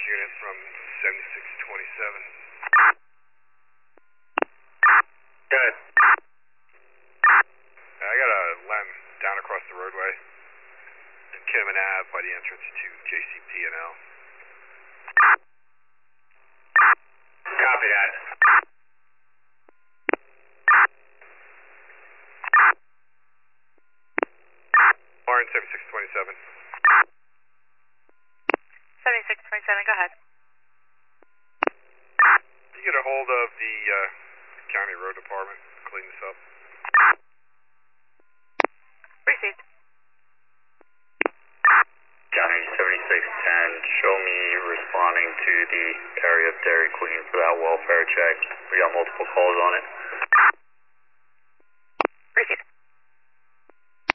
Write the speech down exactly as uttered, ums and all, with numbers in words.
unit from seventy-six twenty-seven. Good. I got a lem down across the roadway in Kinnaman Ave by the entrance to J C P and L. Copy that. Warren seventy-six twenty-seven. seventy-six twenty-seven, go ahead. Can you get a hold of the uh, county road department, clean this up? Received. County seventy-six ten, show me responding to the area of Dairy Queen for that welfare check. We got multiple calls on it.